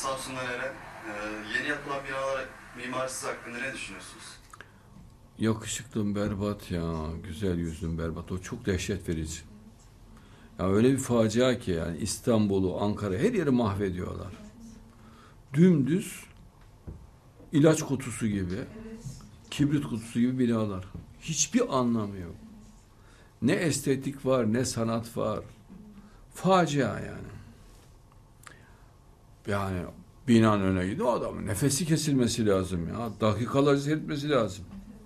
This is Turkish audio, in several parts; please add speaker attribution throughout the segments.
Speaker 1: Samsun'dan Eren. Yeni yapılan binalar mimarisi hakkında ne düşünüyorsunuz?
Speaker 2: Yakışıklım berbat ya. Güzel yüzlüm berbat. O çok dehşet verici. Ya öyle bir facia ki yani İstanbul'u, Ankara her yeri mahvediyorlar. Dümdüz ilaç kutusu gibi, kibrit kutusu gibi binalar. Hiçbir anlamı yok. Ne estetik var, ne sanat var. Facia yani. Yani binanın önüne gidiyor adamın nefesi kesilmesi lazım ya. Dakikalarca seyretmesi lazım.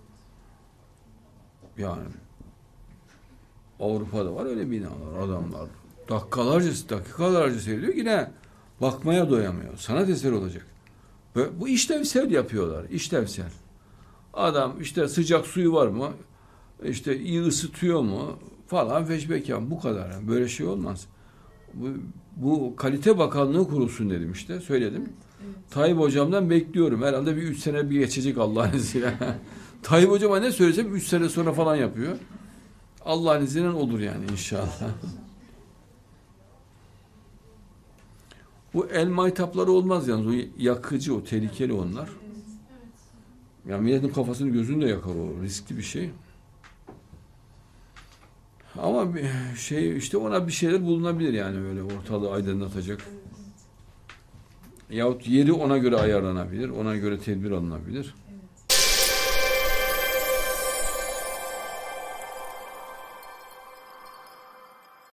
Speaker 2: Yani Avrupa'da var öyle binalar, adamlar dakikalarca seyrediyor, yine bakmaya doyamıyor. Sanat eseri olacak. Bu işlevsel yapıyorlar, işlevsel. Adam işte sıcak suyu var mı, işte iyi ısıtıyor mu falan feşbeken, bu kadar. Yani böyle şey olmaz. Bu kalite bakanlığı kurulsun dedim, işte söyledim. Evet. Tayyip hocamdan bekliyorum. Herhalde bir 3 sene bir geçecek Allah'ın izniyle. Tayyip hocama ne söylesem 3 sene sonra falan yapıyor. Allah'ın izniyle olur yani inşallah. Bu el maytapları olmaz yalnız. O yakıcı, o tehlikeli onlar. Yani milletin kafasını gözünü de yakar o. Riskli bir şey. Ama şey işte, ona bir şeyler bulunabilir yani, öyle ortalığı aydınlatacak. Yahut yeri ona göre ayarlanabilir. Ona göre tedbir alınabilir.